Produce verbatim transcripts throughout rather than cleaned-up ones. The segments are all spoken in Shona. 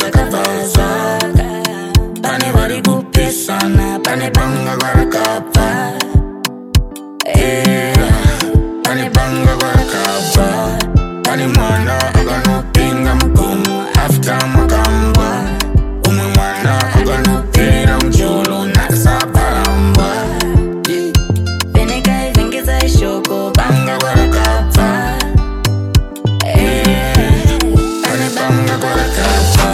zakavaza. Pane vari kupesana, pane panga kwarakabva. Pane panga kwarakabva. Pane mwana akanopinga mugomo after makambwa. Umwe mwana akanopera mujolo nakasapfarambwa. Venekai vengeza ishoko Panga kwarakabva. Pane panga kwarakabva.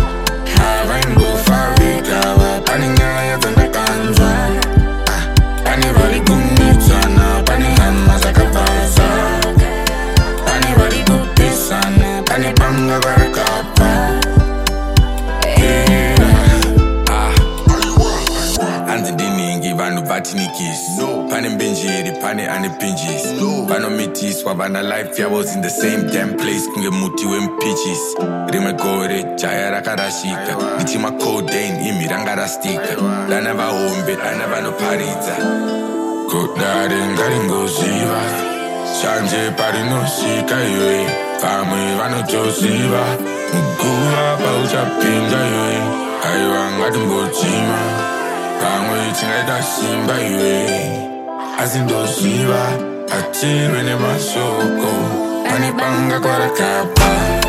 Havaingofarikawa pane nyaya dzandakanzwa. Pane vari kunetsana, pane hama zakabvaza. Pane vari kupesana, pane panga kwarakabva. Hanzi ndiningi vanhu vatinikisi pane mbenjeri pane ane pinches vanomitiswa vana life yavos in the same damn place kunge muti wempeaches rimwe gore jaya rakarashika ndichimacodain imi ranga rastika dana vahombe dana vanoparidza Kudare ngaringoziva shanje parinosvika iwe vamwe vanotoziva muguva pauchapinda iwe aiwa ngatimbodzima pamwe tingaita simba iwe asi ndoziva atirwe nemashoko pane panga kwarakabva.